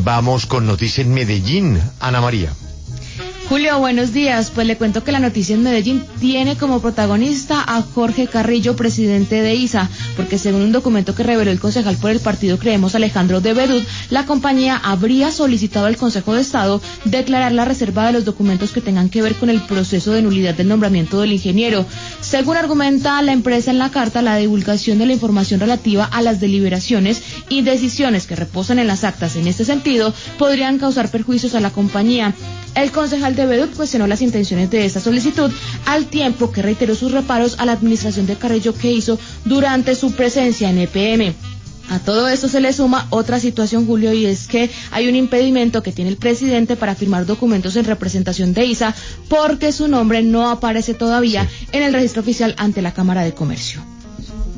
Vamos con noticia en Medellín. Ana María. Julio, buenos días. Pues le cuento que la noticia en Medellín tiene como protagonista a Jorge Carrillo, presidente de ISA, porque según un documento que reveló el concejal por el partido Creemos, Alejandro de Bedut, la compañía habría solicitado al Consejo de Estado declarar la reserva de los documentos que tengan que ver con el proceso de nulidad del nombramiento del ingeniero. Según argumenta la empresa en la carta, la divulgación de la información relativa a las deliberaciones y decisiones que reposan en las actas en este sentido podrían causar perjuicios a la compañía. El concejal de Bedut cuestionó las intenciones de esta solicitud, al tiempo que reiteró sus reparos a la administración de Carrillo que hizo durante su presencia en EPM. A todo esto se le suma otra situación, Julio, y es que hay un impedimento que tiene el presidente para firmar documentos en representación de ISA porque su nombre no aparece todavía en el registro oficial ante la Cámara de Comercio.